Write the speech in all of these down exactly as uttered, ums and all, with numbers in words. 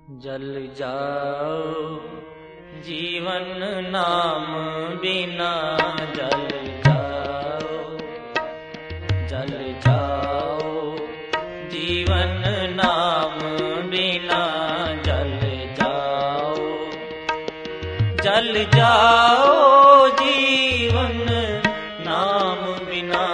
जल जाओ जीवन नाम बिना, जल जाओ जल जाओ जीवन नाम बिना, जल जाओ जल जाओ जीवन नाम बिना,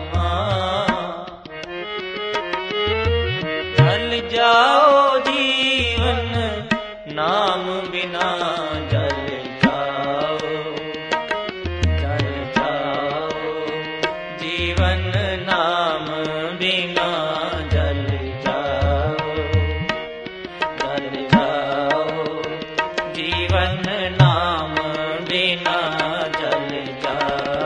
जल जाओ जीवन नाम बिना, जल जाओ जल जाओ जीवन नाम बिना, जल जाओ जल जाओ जीवन नाम बिना, जल जाओ।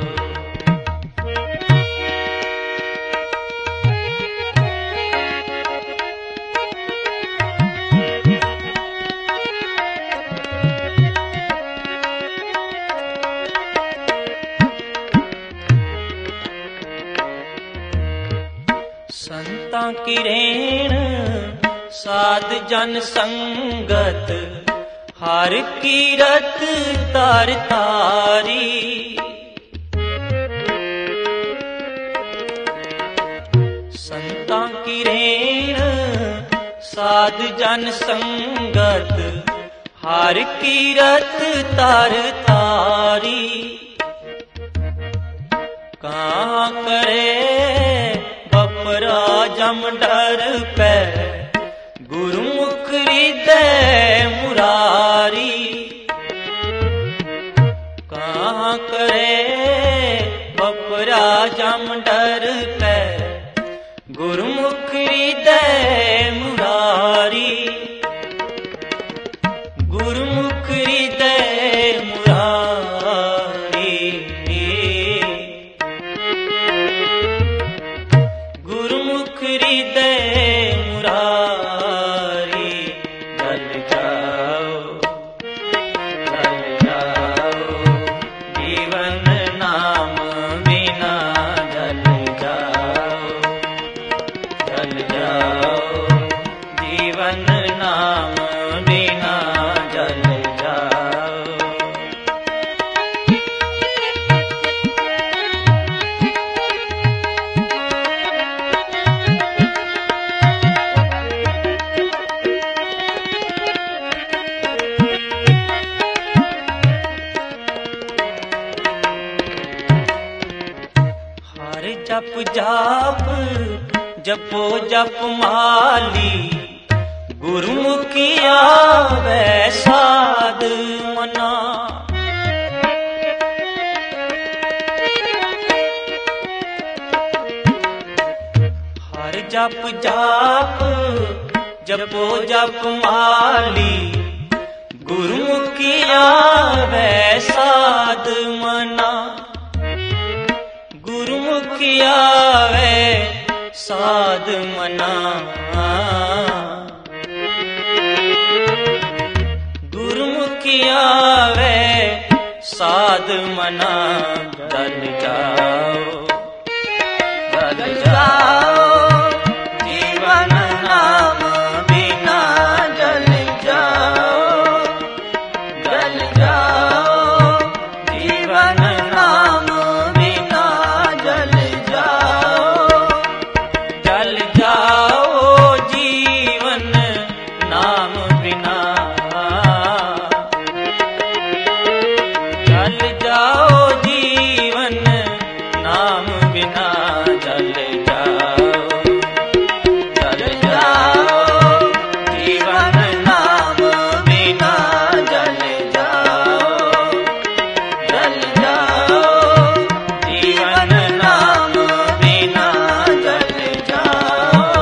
संतां की रेण साध जन संगत, हर कीरत तार तारी। संतां की रेण साध जन संगत, हर कीरत तार तारी। कहाँ करे बपरा जम डर पे, गुरुमुख हृदय मुरारी। कहाँ करे बपरा जम डर पे, गुरुमुख हृदय मुरारी। गुरुमुख हृदय मुरारी, गुरुमुख हृदय मुरारी। जल जाओ जल जाओ जीवन नाम बिना, जल जाओ जल जाओ जीवन नाम बिना, जल जाओ। हर जप जाप जपो जप माली, गुरुमुखी आवे साध मना। हर जप जाप जपो जप माली, गुरुमुखी आवे साध मना। गुरुमुखी आवे साध मना, गुरुमुखी आवे साध मना। जल जाओ जल जाओ जीवन नाम बिना, जल जाओ जल जाओ जीवन नाम बिना, जल जाओ जल जाओ जीवन नाम बिना। जल जाओ जीवन नाम बिना, जल जाओ जल जाओ जीवन नाम बिना, जल जाओ जल जाओ जीवन नाम बिना, जल जाओ।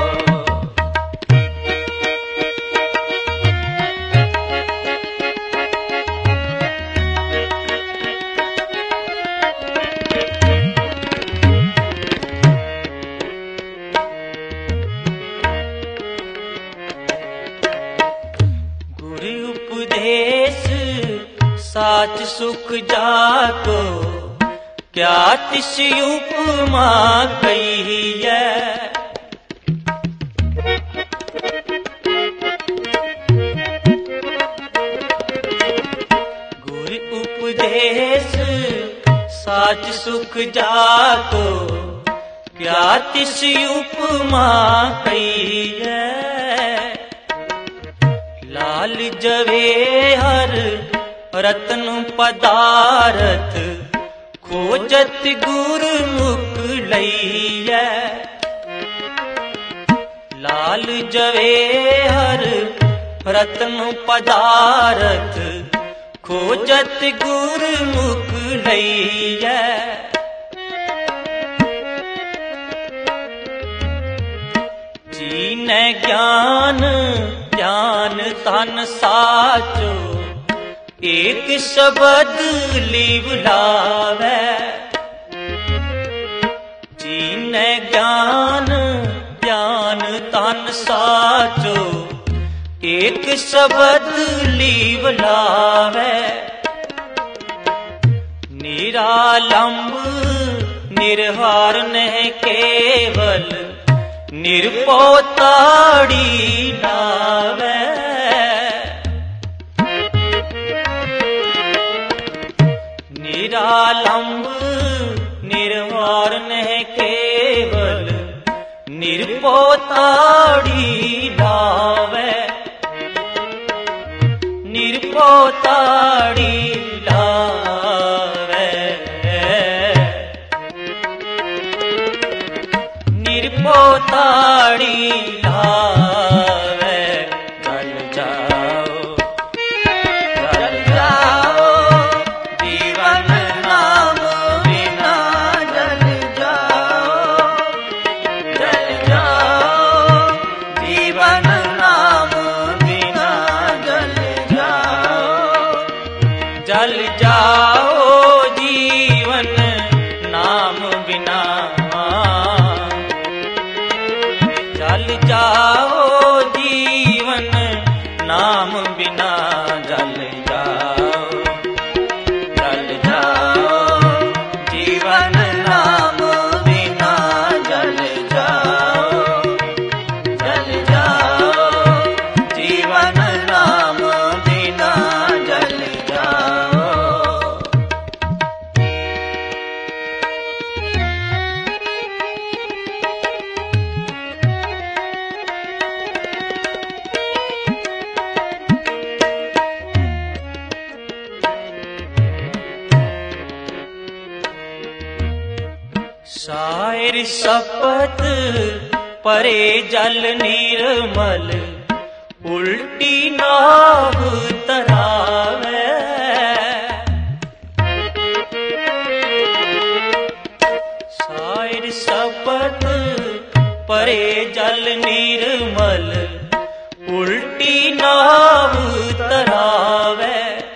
गुरु उपदेश साच सुख जाको, क्या तिस उपमा कही है। साच सुख जातो, क्या तिस उपमा कहिए। लाल जवेहर रत्न पदारथ, खोजत गुरमुख लइयै। लाल जवेहर रत्न पदारथ, खोजत गुरमुख लइयै। जीने ज्ञान ज्ञान तन साचो, एक शब्द लीव लावै। जीने ज्ञान ज्ञान तन साचो, एक शब्द लीव लावै। निरालंब निर्हार नह केवल, निर्भव ताड़ी लावै। निरालंब निर्हार नह केवल, निर्भव ताड़ी लावै। निर्भव ताड़ी लावै। निर्भव ताड़ी लावै। जल जाओ जल जाओ, जीवन नाम बिना जल जाओ। जल जाओ जीवन नाम बिना जल जाओ। जल जाओ जीवन नाम बिना। जल जाओ जीवन नाम बिना। जल जाओ जल जाओ जीवन नाम बिना। जल जाओ जल जाओ जीवन नाम बिना। जल जाओ। शायर शपथ परे जल निर्मल, उल्टी नाव तरावै। शायर शपथ परे जल निर्मल, उल्टी नाव तरावै।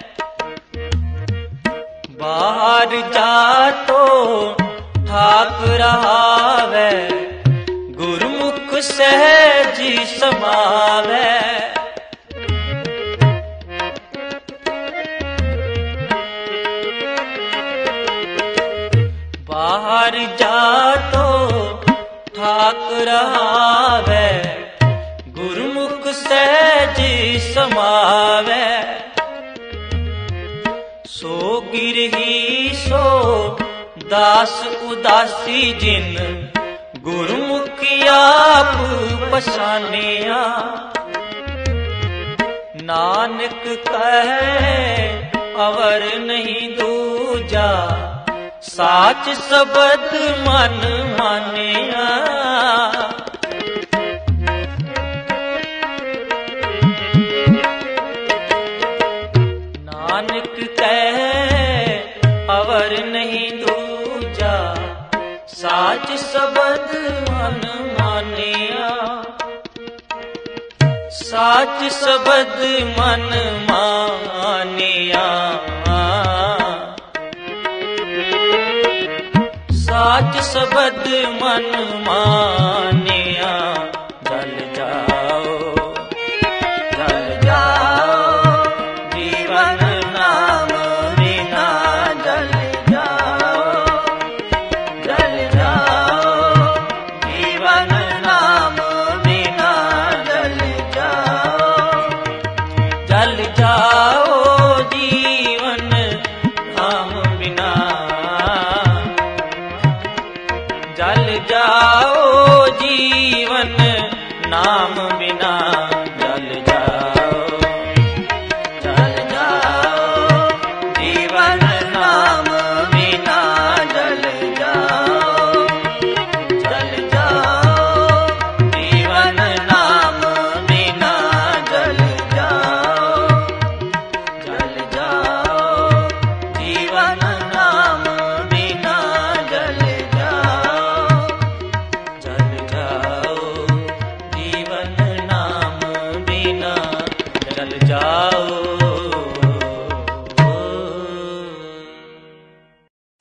बाहर जातो ठाक रहावै, गुरमुख सहज समावै। बाहर जातो ठाक रहावै, गुरमुख सहज समावै। सो गिरही सो दास उदासी जिन, गुरमुख आप पछानिया। नानक कहे अवर नहीं दूजा, साच शब्द मन मानिया। नानक कहे अवर नहीं दूजा, साच शब्द मन मानिया। साच शब्द मन मानिया। साच शब्द मन मानिया। जल जाओ जल जाओ जीवन नाम बिना। जल जाओ जल जाओ जीवन नाम बिना। जल जाओ जल जाओ जीवन नाम बिना। नाम बिना